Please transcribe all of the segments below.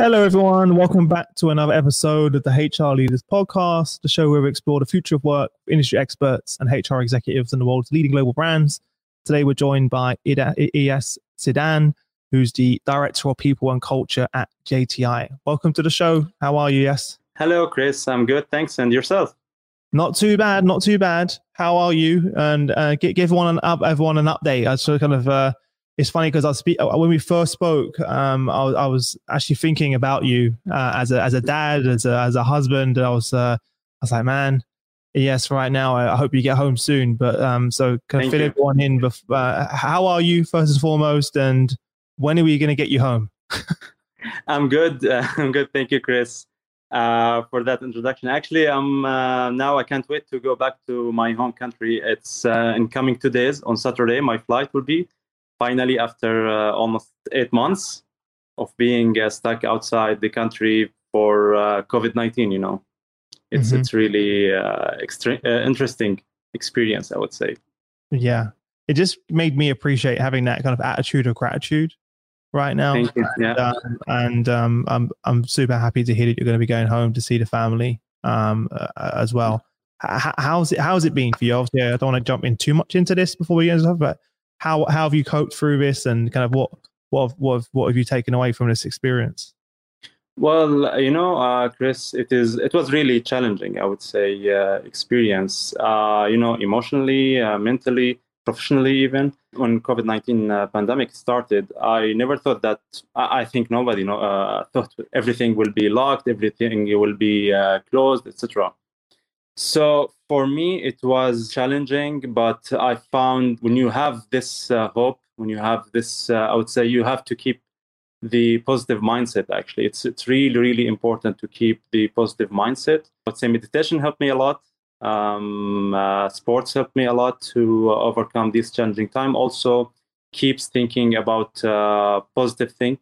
Hello, everyone. Welcome back to another episode of the HR Leaders Podcast, the show where we explore the future of work, industry experts, and HR executives in the world's leading global brands. Today, we're joined by Iyas Zidan, who's the Director of People and Culture at JTI. Welcome to the show. How are you, Iyas? Hello, Chris. I'm good. Thanks. And yourself? Not too bad. Not too bad. How are you? And give everyone an update. I sort of kind of... It's funny because when we first spoke, I was actually thinking about you as a dad, as a husband. I was like, man, yes, right now. I hope you get home soon. But so can I fill everyone in? How are you first and foremost, and when are we going to get you home? I'm good. I'm good. Thank you, Chris, for that introduction. Actually, now I can't wait to go back to my home country. It's in coming 2 days. On Saturday, my flight will be. Finally, after almost 8 months of being stuck outside the country for COVID-19, it's really interesting experience, I would say. Yeah, it just made me appreciate having that kind of attitude of gratitude right now. Thank you. Yeah. I'm super happy to hear that you're going to be going home to see the family as well. How's it been for you? Obviously, I don't want to jump in too much into this before we get into stuff, but how have you coped through this, and kind of what have you taken away from this experience? Well, Chris, it was really challenging, I would say, experience. Emotionally, mentally, professionally, even when COVID-19 pandemic started, I never thought that. I think nobody thought everything will be locked, everything will be closed, etc. So for me, it was challenging, but I found when you have this hope, when you have this, I would say you have to keep the positive mindset. Actually, it's really, really important to keep the positive mindset. I would say meditation helped me a lot. Sports helped me a lot to overcome this challenging time. Also, keeps thinking about positive things.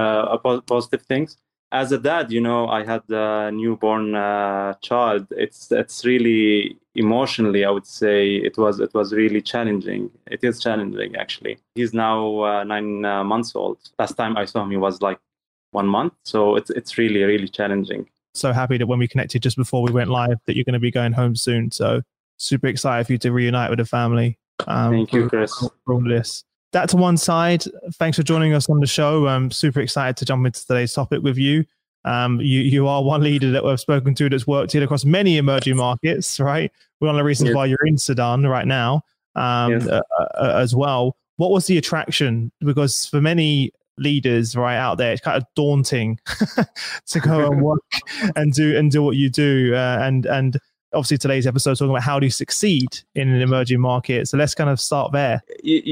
As a dad, I had a newborn child. It's really emotionally, I would say, it was really challenging. It is challenging, actually. He's now 9 months old. Last time I saw him, he was like 1 month. So it's really, really challenging. So happy that when we connected just before we went live, that you're going to be going home soon. So super excited for you to reunite with the family. Thank you, Chris. For all this. That to one side, thanks for joining us on the show. I'm super excited to jump into today's topic with you. You are one leader that we've spoken to that's worked here across many emerging markets, right? One of the reasons why you're in Sudan right now as well. What was the attraction? Because for many leaders right out there, it's kind of daunting to go and work and do what you do. And obviously today's episode is talking about how do you succeed in an emerging market. So let's kind of start there.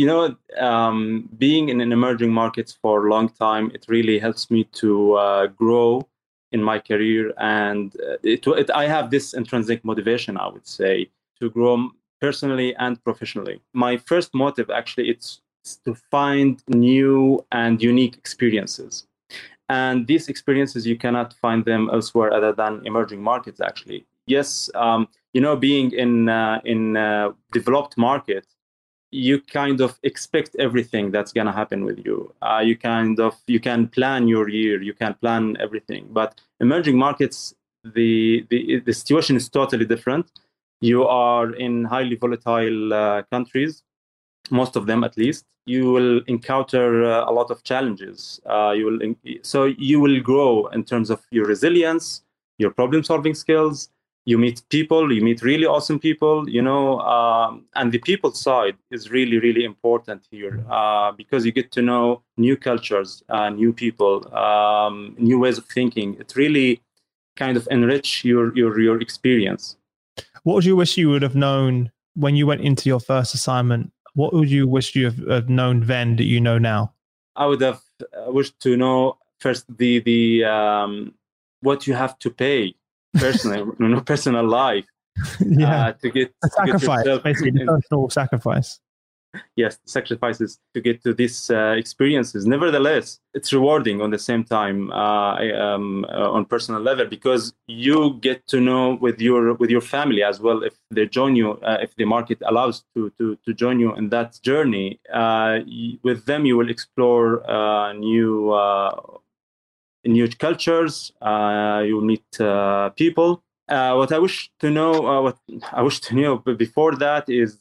Being in an emerging markets for a long time, it really helps me to grow in my career. And I have this intrinsic motivation, I would say, to grow personally and professionally. My first motive, actually, it's to find new and unique experiences. And these experiences, you cannot find them elsewhere other than emerging markets, actually. Yes, being in developed market, you kind of expect everything that's gonna happen with you. You can plan your year, you can plan everything. But emerging markets, the situation is totally different. You are in highly volatile countries, most of them at least. You will encounter a lot of challenges. So you will grow in terms of your resilience, your problem-solving skills. You meet people, you meet really awesome people, and the people side is really, really important here because you get to know new cultures, new people, new ways of thinking. It really kind of enrich your experience. What would you wish you would have known when you went into your first assignment? What would you wish you have known then that you know now? I would have wished to know first the what you have to pay. Personal life. To get sacrifice, basically, personal sacrifice. Yes, sacrifices to get to these experiences. Nevertheless, it's rewarding on the same time on personal level because you get to know with your family as well. If they join you, if the market allows to join you in that journey, with them you will explore new new cultures. You'll meet people. What I wish to know before that is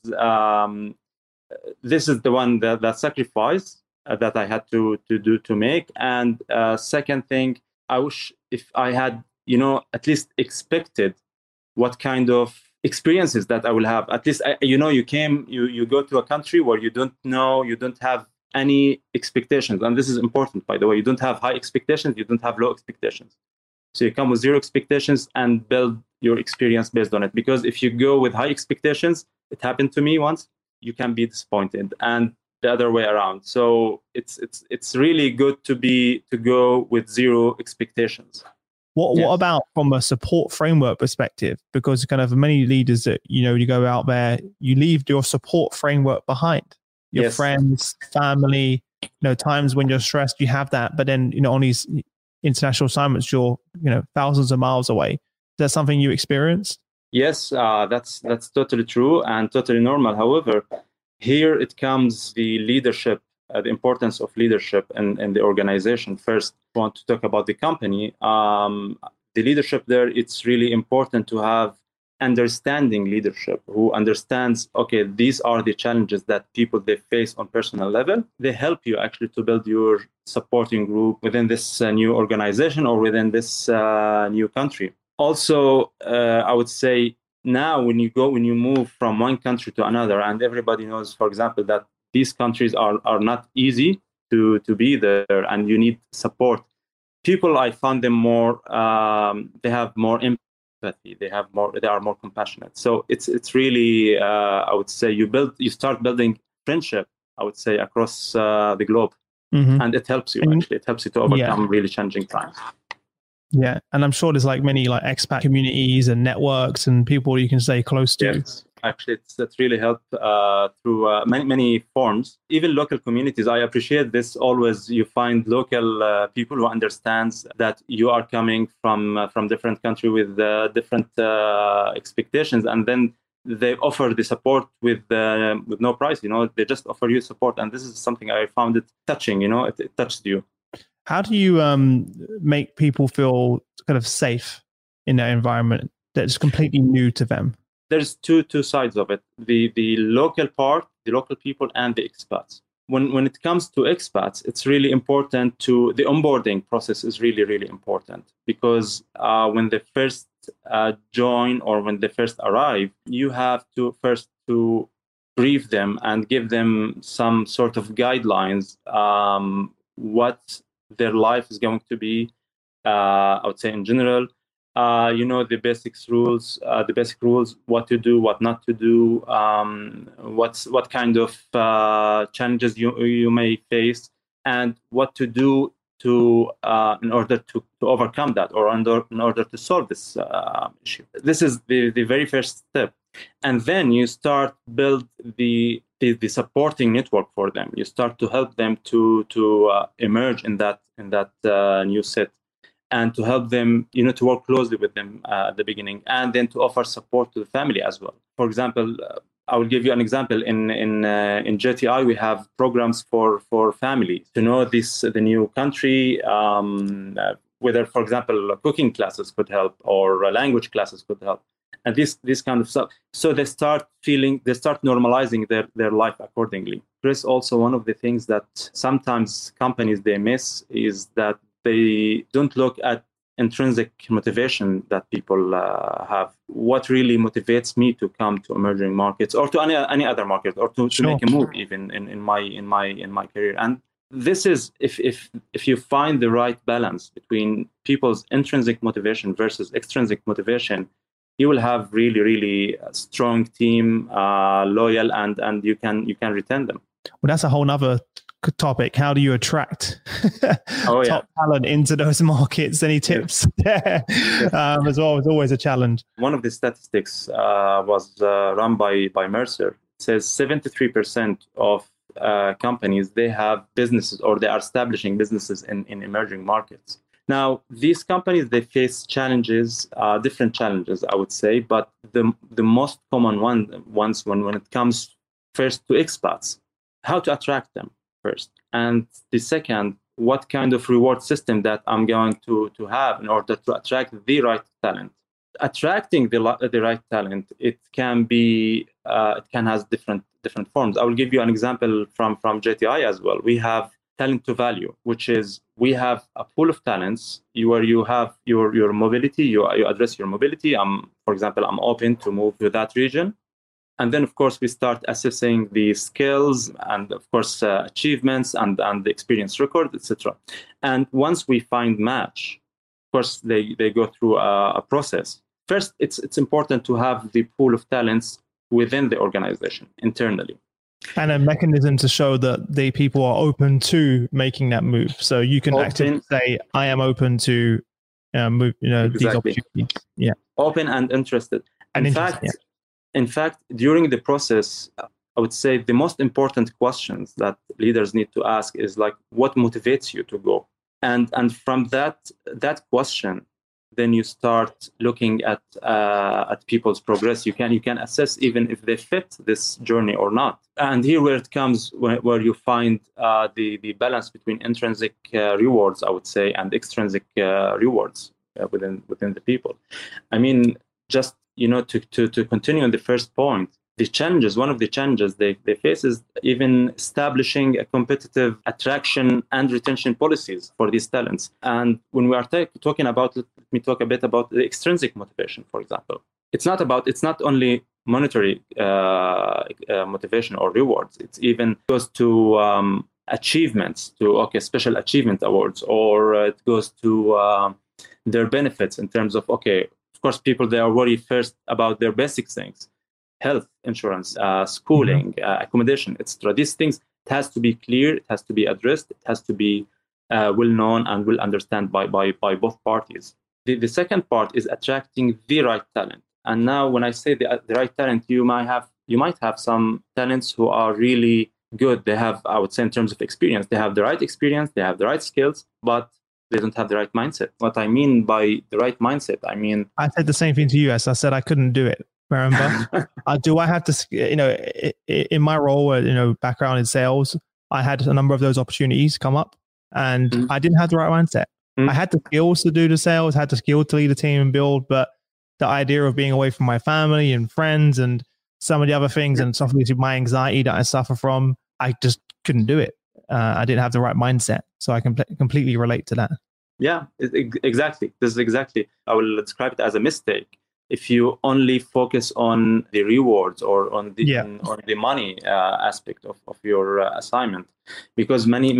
this is the one that sacrifice that I had to make. And second thing, I wish if I had at least expected what kind of experiences that I will have. At least you go to a country where you don't have any expectations, and this is important, by the way. You don't have high expectations, you don't have low expectations. So you come with zero expectations and build your experience based on it. Because if you go with high expectations, it happened to me once, you can be disappointed, and the other way around. So it's really good to go with zero expectations. What about from a support framework perspective? Because kind of many leaders that you go out there, you leave your support framework behind. Your friends, family, times when you're stressed, you have that. But then on these international assignments, you're thousands of miles away. Is that something you experienced? Yes, that's totally true and totally normal. However, here it comes the leadership, the importance of leadership in the organization. First, I want to talk about the company. The leadership there, it's really important to have understanding leadership who understands, okay, these are the challenges that people they face on personal level. They help you actually to build your supporting group within this new organization or within this new country. Also, I would say now when you move from one country to another, and everybody knows, for example, that these countries are not easy to be there, and you need support. People, I found them more, they have more empathy. They are more compassionate. So it's really, I would say, you start building friendship, I would say, across the globe. Mm-hmm. And it helps you, actually. It helps you to overcome really challenging times. Yeah, and I'm sure there's many expat communities and networks and people you can stay close to. Yes, actually, that's really helped through many forms, even local communities. I appreciate this. Always, you find local people who understands that you are coming from different country with different expectations, and then they offer the support with no price. They just offer you support, and this is something I found it touching. It touched you. How do you make people feel kind of safe in that environment that's completely new to them? There's two sides of it: the local part, the local people, and the expats. When it comes to expats, it's really important the onboarding process is really, really important, because when they first join or when they first arrive, you have to first to brief them and give them some sort of guidelines, what their life is going to be, I would say in general, the basic rules, what to do, what not to do, what kind of challenges you may face, and what to do in order to overcome that, or in order to solve this issue. This is the very first step, and then you start build the supporting network for them. You start to help them to emerge in that new set, and to help them, to work closely with them at the beginning, and then to offer support to the family as well. For example, I will give you an example. In JTI, we have programs for family to know the new country. Whether, for example, cooking classes could help, or language classes could help, and this kind of stuff. So they start normalizing their life accordingly. Chris, also one of the things that sometimes companies they miss is that they don't look at intrinsic motivation that people have. What really motivates me to come to emerging markets, or to any other market, or to make a move even in my career. And this is if you find the right balance between people's intrinsic motivation versus extrinsic motivation, you will have really, really a strong team, loyal, and you can retain them. Well, that's a whole nother topic. How do you attract top talent into those markets? Any tips there? As well, it's always a challenge. One of the statistics was run by Mercer. It says 73% of companies, they have businesses, or they are establishing businesses in emerging markets. Now, these companies, they face challenges, different challenges, I would say, but the most common ones when it comes first to expats, how to attract them first. And the second, what kind of reward system that I'm going to have in order to attract the right talent. Attracting the right talent, it can have different forms. I will give you an example from JTI as well. We have talent to value, which is we have a pool of talents where you have your mobility, you address your mobility. For example, I'm open to move to that region. And then, of course, we start assessing the skills and, of course, achievements and the experience record, etc. And once we find match, of course, they go through a process. First, it's important to have the pool of talents within the organization internally. And a mechanism to show that the people are open to making that move. So you can actively say, I am open to move, exactly. These opportunities. Yeah. Open and interested. In fact, during the process, I would say the most important questions that leaders need to ask is like, what motivates you to go? And from that question, then you start looking at people's progress. You can assess even if they fit this journey or not. And here where it comes, where you find the balance between intrinsic rewards, I would say, and extrinsic rewards within the people. I mean, just to continue on the first point, one of the challenges they face is even establishing a competitive attraction and retention policies for these talents. And when we are talking about, let me talk a bit about the extrinsic motivation, for example. It's not only monetary motivation or rewards. It even goes to achievements, to special achievement awards, or it goes to their benefits in terms of, of course, people, they are worried first about their basic things, health insurance, schooling, accommodation, etc. These things, it has to be clear, it has to be addressed, it has to be well-known and well understood by both parties. The second part is attracting the right talent. And now when I say the right talent, you might have some talents who are really good. They have, I would say, in terms of experience, they have the right experience, they have the right skills, but they don't have the right mindset. What I mean by the right mindset, I said the same thing to you. As I said, I couldn't do it. Remember, do I have to? In my role, background in sales, I had a number of those opportunities come up, and I didn't have the right mindset. I had the skills to do the sales, had the skill to lead a team and build, but the idea of being away from my family and friends and some of the other things, and obviously my anxiety that I suffer from, I just couldn't do it. I didn't have the right mindset. So I can completely relate to that. Yeah, exactly. This is exactly, I will describe it as a mistake. If you only focus on the rewards or on the money aspect of your assignment, because many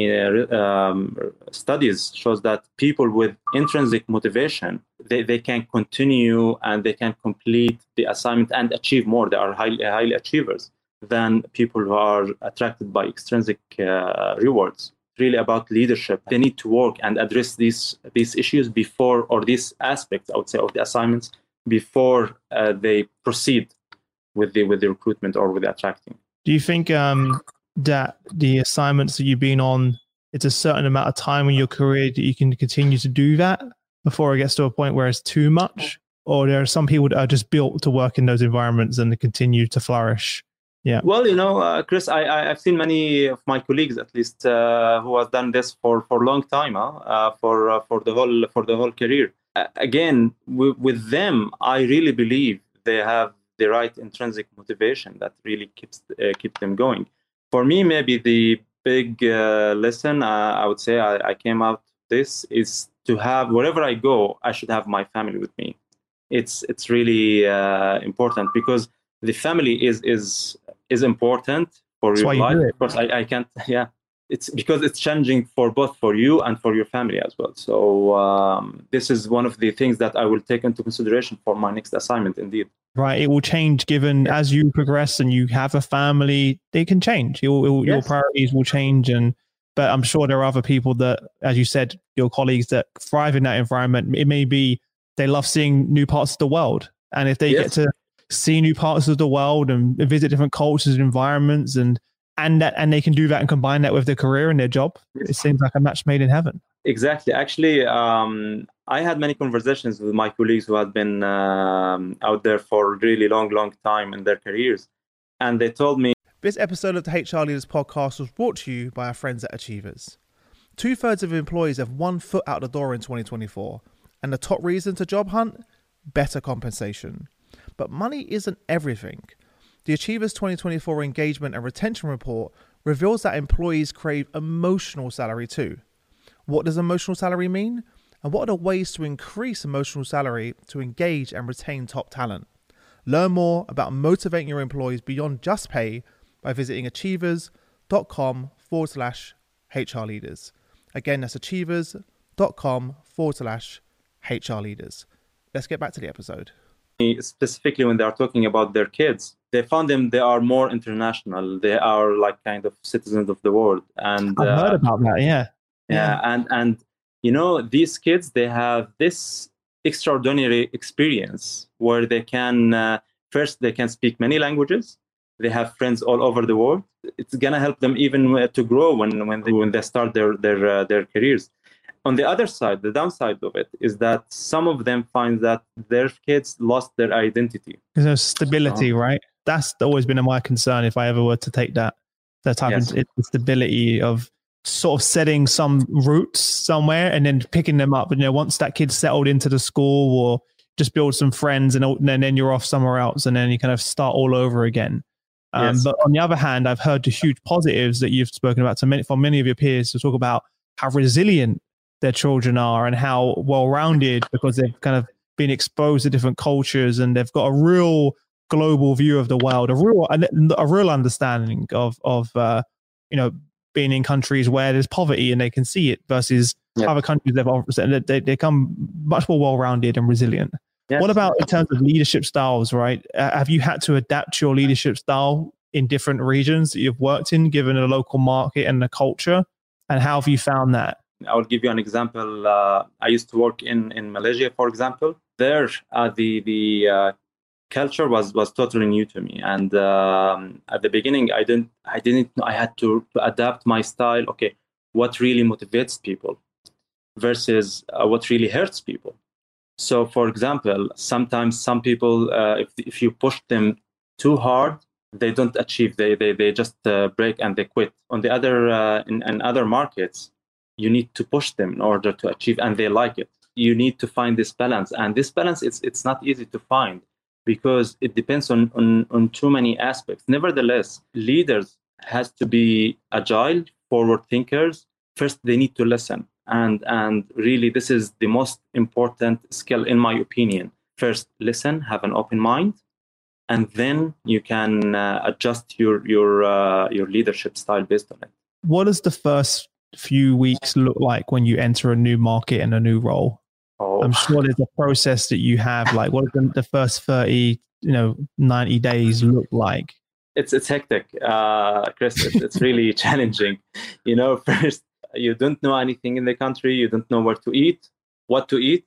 studies shows that people with intrinsic motivation, they can continue and they can complete the assignment and achieve more. They are highly achievers than people who are attracted by extrinsic rewards. Really about leadership. They need to work and address these issues before, or these aspects, I would say, of the assignments before they proceed with the recruitment or with the attracting. Do you think that the assignments that you've been on, it's a certain amount of time in your career that you can continue to do that before it gets to a point where it's too much? Or there are some people that are just built to work in those environments and they continue to flourish? Yeah. Well, Chris, I've seen many of my colleagues, at least, who have done this for a long time, for the whole career. Again, with them, I really believe they have the right intrinsic motivation that really keeps them going. For me, maybe the big lesson I would say I came out this is to have, wherever I go, I should have my family with me. It's really important, because the family is important for your life. Of course, I can't. Yeah, it's because it's challenging for both for you and for your family as well. So this is one of the things that I will take into consideration for my next assignment. Indeed, right. It will change given as you progress and you have a family. They can change. Your priorities will change, but I'm sure there are other people that, as you said, your colleagues that thrive in that environment. It may be they love seeing new parts of the world, and if they get to see new parts of the world and visit different cultures and environments, and they can do that and combine that with their career and their job, it seems like a match made in heaven. Exactly. Actually, I had many conversations with my colleagues who had been out there for a really long time in their careers, and they told me. This episode of the HR Leaders Podcast was brought to you by our friends at Achievers. 2/3 of employees have one foot out the door in 2024. And the top reason to job hunt? Better compensation. But money isn't everything. The Achievers 2024 Engagement and Retention Report reveals that employees crave emotional salary too. What does emotional salary mean? And what are the ways to increase emotional salary to engage and retain top talent? Learn more about motivating your employees beyond just pay by visiting achievers.com/HR leaders. Again, that's achievers.com/HR leaders. Let's get back to the episode. Specifically, when they are talking about their kids, they found them, they are more international. They are like kind of citizens of the world. And I've heard about that. Yeah. And you know, these kids, they have this extraordinary experience where they can, first, they can speak many languages. They have friends all over the world. It's going to help them even to grow when they start their careers. On the other side, the downside of it is that some of them find that their kids lost their identity. There's stability, right? That's always been my concern if I ever were to take that type of stability of sort of setting some roots somewhere and then picking them up. And once that kid's settled into the school or just build some friends and then you're off somewhere else and then you kind of start all over again. But on the other hand, I've heard the huge positives that you've spoken about from many of your peers to talk about how resilient their children are and how well-rounded because they've kind of been exposed to different cultures and they've got a real global view of the world, a real understanding of being in countries where there's poverty and they can see it versus other countries they come much more well-rounded and resilient. Yes. What about in terms of leadership styles, right? Have you had to adapt your leadership style in different regions that you've worked in, given the local market and the culture? And how have you found that? I will give you an example. I used to work in Malaysia, for example. There, the culture was totally new to me, and at the beginning, I didn't know. I had to adapt my style. Okay, what really motivates people versus what really hurts people. So, for example, sometimes some people, if you push them too hard, they don't achieve. They just break and they quit. On the other, in other markets, you need to push them in order to achieve, and they like it. You need to find this balance, and this balance it's not easy to find because it depends on too many aspects. Nevertheless, leaders has to be agile, forward thinkers. First, they need to listen, and really, this is the most important skill in my opinion. First, listen, have an open mind, and then you can adjust your leadership style based on it. What does the first few weeks look like when you enter a new market and a new role? I'm sure there's a process that you have. Like, what does the first 30, 90 days look like? It's hectic, Chris. It's really challenging. First, you don't know anything in the country. You don't know where to eat, what to eat,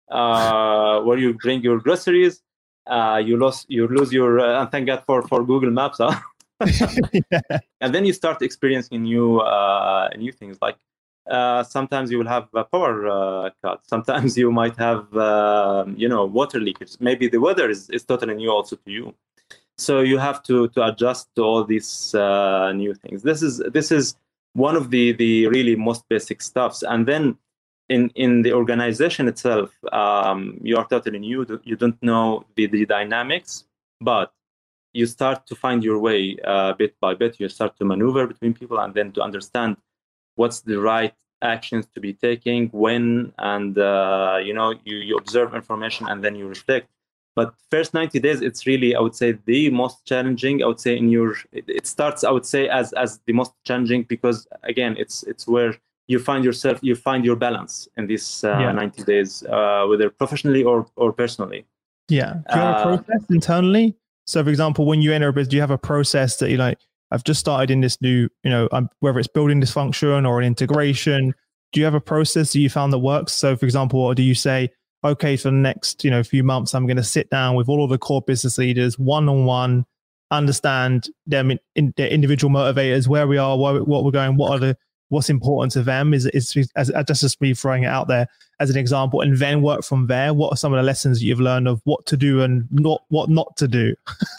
where you bring your groceries. You lose your. And thank God for Google Maps, huh? Yeah. And then you start experiencing new things like sometimes you will have a power cut. Sometimes you might have water leakage. Maybe the weather is totally new also to you. So you have to adjust to all these new things. This is one of the really most basic stuffs. And then in the organization itself, you are totally new. You don't know the dynamics, but you start to find your way bit by bit. You start to maneuver between people and then to understand what's the right actions to be taking when, and you observe information and then you reflect. But first 90 days, it's really, I would say, the most challenging. I would say it starts, I would say, as the most challenging because again, it's where you find yourself, you find your balance in these 90 days, whether professionally or personally. Yeah. Do you have a process internally? So, for example, when you enter a business, do you have a process that you're like, I've just started in this new, whether it's building this function or an integration, do you have a process that you found that works? So, for example, or do you say, okay, for the next, few months, I'm going to sit down with all of the core business leaders one-on-one, understand them in their individual motivators, where we are, what we're going, what's important to them is just me throwing it out there as an example, and then work from there. What are some of the lessons that you've learned of what to do and what not to do?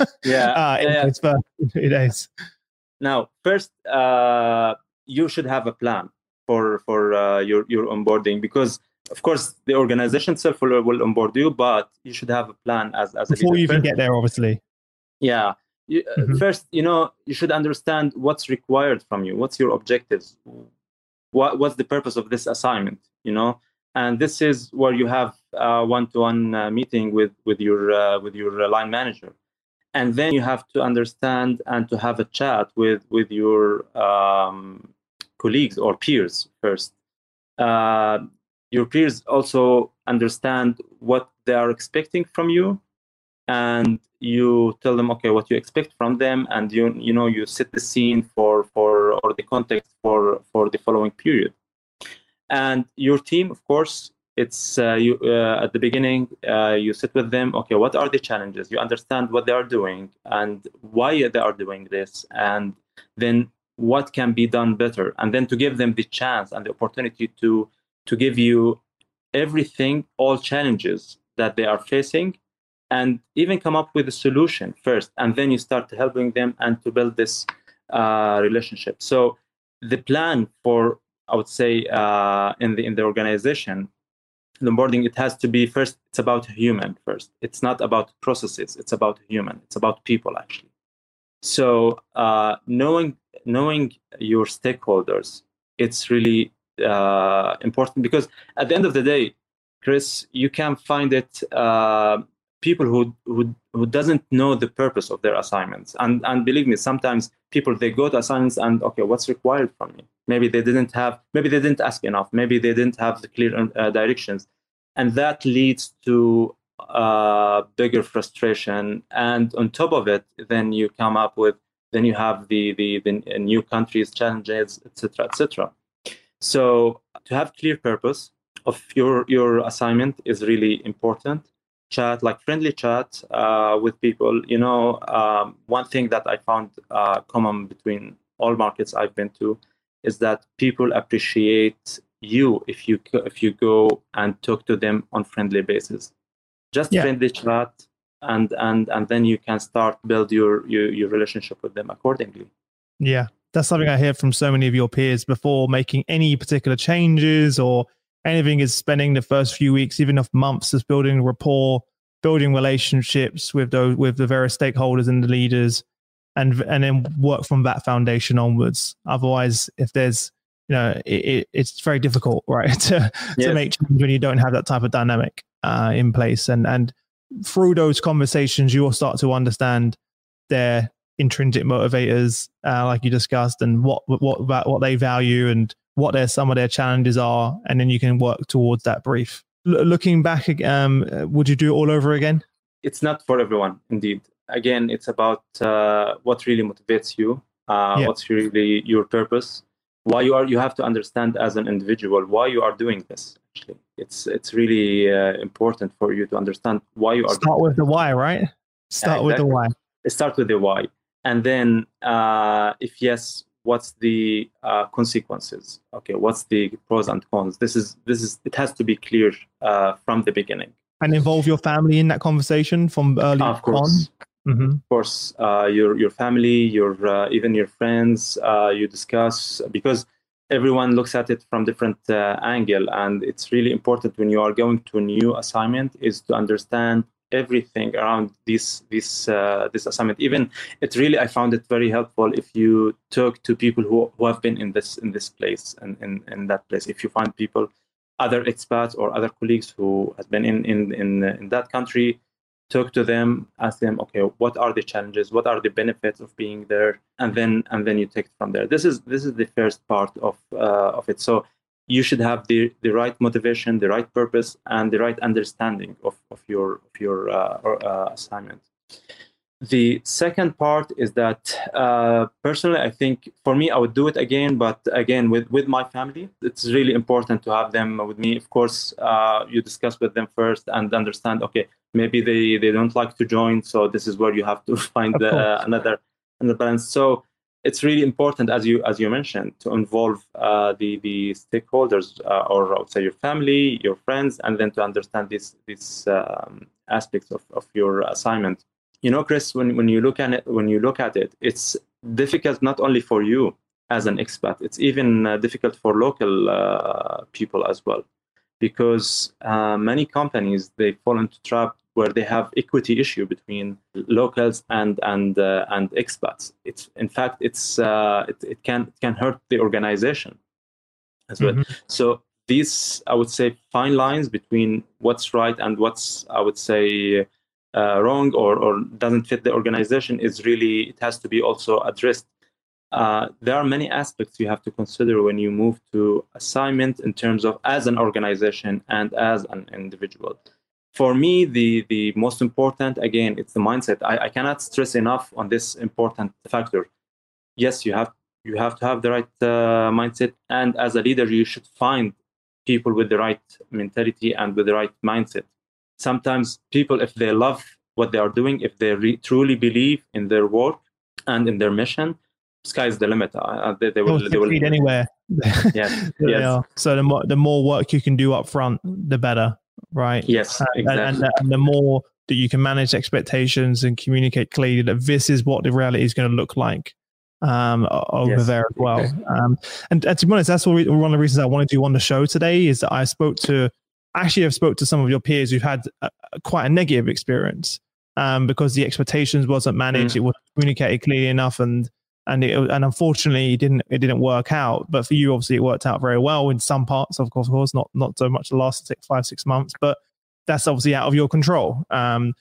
In those first 2 days. Now, first, you should have a plan. for your onboarding, because of course the organization itself will onboard you, but you should have a plan as a before leader. you even get there, obviously. Yeah. First, you should understand what's required from you. What's your objectives? What's the purpose of this assignment? And this is where you have one-to-one meeting with your line manager, and then you have to understand and to have a chat with your colleagues or peers first. Your peers also understand what they are expecting from you, and you tell them, okay, what you expect from them, and you set the scene or the context for the following period. And your team, of course, it's you at the beginning, you sit with them. Okay, what are the challenges? You understand what they are doing and why they are doing this, and then what can be done better, and then to give them the chance and the opportunity to give you everything, all challenges that they are facing, and even come up with a solution first, and then you start helping them and to build this relationship. So the plan for, I would say, in the organization, the onboarding, it has to be first, it's about human first. It's not about processes. It's about human. It's about people, actually. So knowing your stakeholders, it's really important, because at the end of the day, Chris, you can find it people who doesn't know the purpose of their assignments, and believe me, sometimes people, they go to assignments and, okay, what's required from me? Maybe they didn't ask enough, maybe they didn't have the clear directions, and that leads to bigger frustration. And on top of it, then you come up with, then you have the new countries challenges, etc. So to have clear purpose of your assignment is really important. Chat, like friendly chat with people. One thing that I found common between all markets I've been to is that people appreciate you if you go and talk to them on friendly basis. Just friendly chat, and then you can start build your relationship with them accordingly. Yeah, that's something I hear from so many of your peers before making any particular changes or anything, is spending the first few weeks, even of months, is building rapport, building relationships with the various stakeholders and the leaders, and then work from that foundation onwards. Otherwise, if there's, it's very difficult, right, to make change when you don't have that type of dynamic in place. And through those conversations, you will start to understand their intrinsic motivators, like you discussed, and what they value and what some of their challenges are, and then you can work towards that brief. Looking back, would you do it all over again? It's not for everyone, indeed. Again, it's about what really motivates you, what's really your purpose, why you have to understand as an individual why you are doing this. Actually, it's really important for you to understand why you are. Start with the why, right? Start with the why. Start with the why, and then if yes, what's the consequences? Okay, what's the pros and cons? This is it has to be clear from the beginning. And involve your family in that conversation from early on. Of course. Mm-hmm. Of course, your family, even your friends, you discuss, because everyone looks at it from different angle, and it's really important when you are going to a new assignment is to understand everything around this assignment. Even I found it very helpful if you talk to people who have been in this place and in that place. If you find people, other expats or other colleagues who has been in that country, talk to them, ask them, okay, what are the challenges? What are the benefits of being there? And then you take it from there. This is the first part of it. So you should have the right motivation, the right purpose, and the right understanding of your assignment. The second part is that personally, I think for me, I would do it again, but again with my family. It's really important to have them with me. Of course, you discuss with them first and understand, okay, maybe they don't like to join, so this is where you have to find another balance. So it's really important, as you mentioned, to involve the stakeholders, or I would say your family, your friends, and then to understand these aspects of your assignment. Chris, when you look at it, it's difficult not only for you, as an expat. It's even difficult for local people as well, because many companies, they fall into trap where they have equity issue between locals and expats. It can hurt the organization as well. Mm-hmm. So these, I would say, fine lines between what's right and what's, I would say, wrong or doesn't fit the organization it has to be also addressed. There are many aspects you have to consider when you move to assignment in terms of as an organization and as an individual. For me, the most important, again, it's the mindset. I cannot stress enough on this important factor. Yes, you have to have the right mindset, and as a leader, you should find people with the right mentality and with the right mindset. Sometimes people, if they love what they are doing, if they truly believe in their work and in their mission, sky's the limit. They will succeed anywhere. Yes. Yes. So the more work you can do up front, the better, right? Yes, exactly. And the more that you can manage expectations and communicate clearly that this is what the reality is going to look like over there as well. Exactly. And to be honest, that's one of the reasons I wanted you on the show today is that I've spoke to some of your peers who've had quite a negative experience because the expectations wasn't managed. It wasn't communicated clearly enough, and unfortunately it didn't work out. But for you, obviously, it worked out very well in some parts. Of course, not so much the last 5-6 months, but that's obviously out of your control. And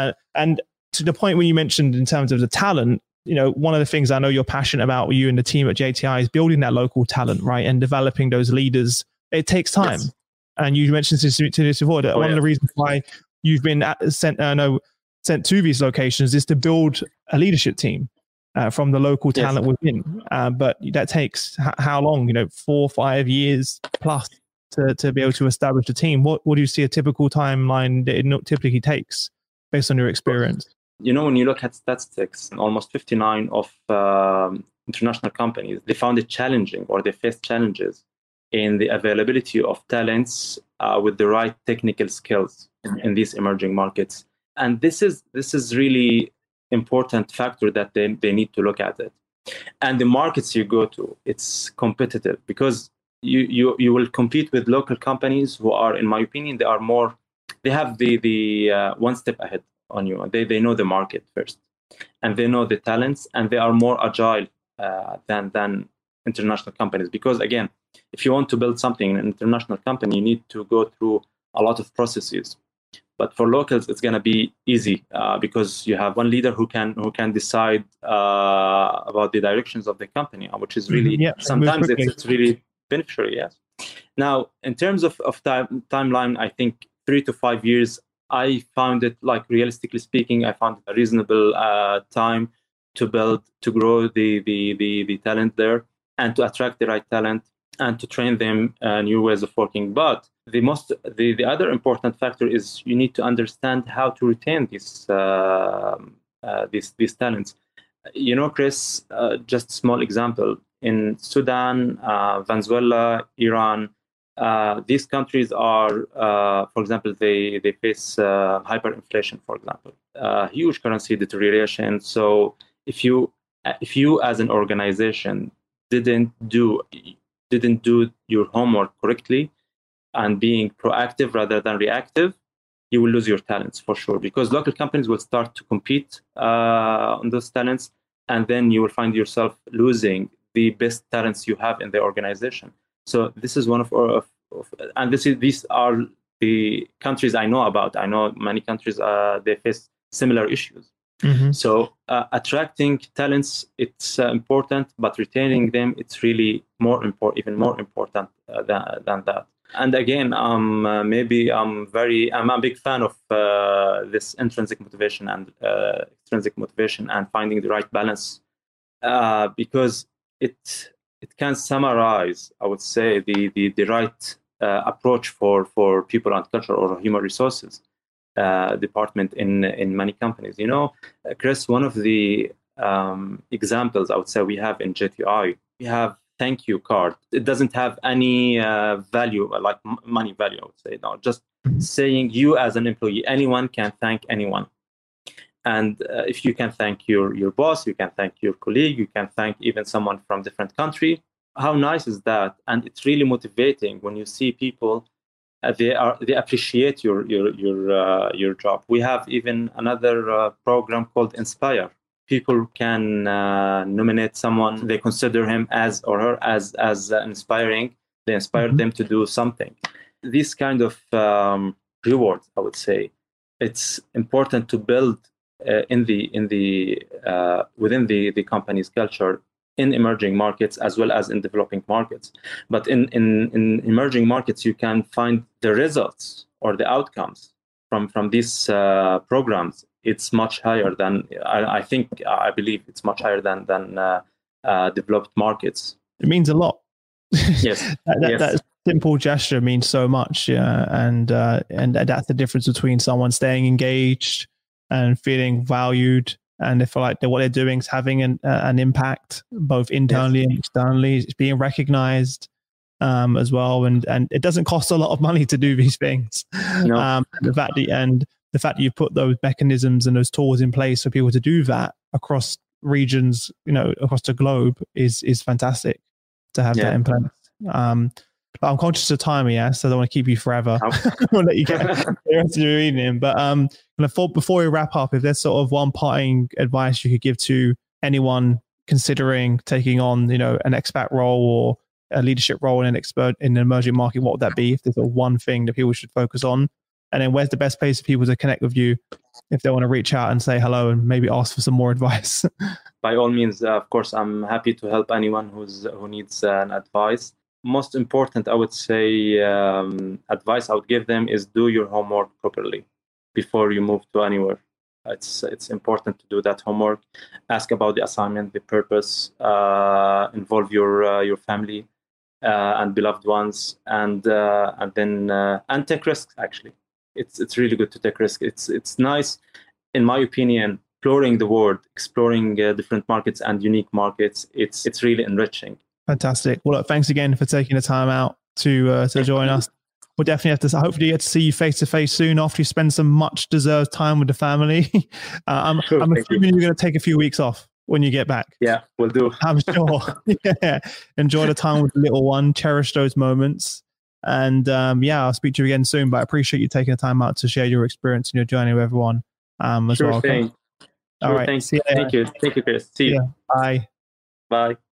to the point when you mentioned in terms of the talent, one of the things I know you're passionate about, you and the team at JTI, is building that local talent, right, and developing those leaders. It takes time. Yes. And you mentioned to this before that one of the reasons why you've been sent to these locations is to build a leadership team from the local talent within. But that takes how long? 4 or 5 years plus to be able to establish a team. What do you see a typical timeline that it typically takes based on your experience? When you look at statistics, almost 59 of international companies, they found it challenging, or they faced challenges in the availability of talents with the right technical skills in these emerging markets. And this is really important factor that they need to look at it. And the markets you go to, it's competitive because you will compete with local companies who are, in my opinion, they have the one step ahead on you. They know the market first, and they know the talents, and they are more agile than international companies. Because again, if you want to build something in an international company, you need to go through a lot of processes. But for locals, it's going to be easy because you have one leader who can decide about the directions of the company, which is really sometimes it's really beneficial. Yes. Now, in terms of timeline, I think 3 to 5 years. I found it, like, realistically speaking, I found it a reasonable time to grow the talent there, and to attract the right talent, and to train them new ways of working. But the other important factor is you need to understand how to retain these talents. Chris, just a small example, in Sudan, Venezuela, Iran, these countries are, for example, they face hyperinflation, for example, huge currency deterioration. So if you as an organization didn't do your homework correctly and being proactive rather than reactive, you will lose your talents for sure, because local companies will start to compete on those talents, and then you will find yourself losing the best talents you have in the organization. So this is one and these are the countries I know about. I know many countries they face similar issues. Mm-hmm. So attracting talents, it's important, but retaining them, it's really even more important than that. And again, I'm a big fan of this intrinsic motivation and extrinsic motivation, and finding the right balance, because it can summarize, I would say, the right approach for people and culture, or human resources department in many companies. Chris, one of the examples I would say we have in JTI, we have thank you card. It doesn't have any value, like money value, I would say. No, just saying you as an employee, anyone can thank anyone. And if you can thank your boss, you can thank your colleague, you can thank even someone from different country. How nice is that? And it's really motivating when you see people they appreciate your job. We have even another program called Inspire. People can nominate someone they consider him as or her as inspiring. They inspire them to do something. This kind of rewards, I would say, it's important to build within the company's culture in emerging markets as well as in developing markets. But in emerging markets, you can find the results or the outcomes from these programs. It's much higher than I believe it's much higher than developed markets. It means a lot. Yes, that simple gesture means so much. Yeah, and that's the difference between someone staying engaged and feeling valued, and they feel like what they're doing is having an impact both internally and externally. It's being recognized as well, and it doesn't cost a lot of money to do these things. No. The fact that you put those mechanisms and those tools in place for people to do that across regions, across the globe is fantastic to have that in place. But I'm conscious of time, so I don't want to keep you forever. I'll let you get the rest of your evening. But before we wrap up, if there's sort of one parting advice you could give to anyone considering taking on, an expat role or a leadership role in an emerging market, what would that be? If there's one thing that people should focus on, and then where's the best place for people to connect with you if they want to reach out and say hello and maybe ask for some more advice? By all means, of course, I'm happy to help anyone who needs an advice. Most important, I would say, advice I would give them is do your homework properly before you move to anywhere. It's important to do that homework. Ask about the assignment, the purpose, involve your family and beloved ones, and then take risks. Actually, it's really good to take risks. It's nice, in my opinion, exploring the world, exploring different markets and unique markets. It's really enriching. Fantastic. Well, look, thanks again for taking the time out to join us. We'll definitely have to hopefully get to see you face to face soon after you spend some much deserved time with the family. I'm assuming you're going to take a few weeks off when you get back. Yeah, we'll do. I'm sure. Yeah. Enjoy the time with the little one. Cherish those moments. And I'll speak to you again soon. But I appreciate you taking the time out to share your experience and your journey with everyone as well. Thing. All right. Thank you. Thank you, Chris. See you. Bye. Bye.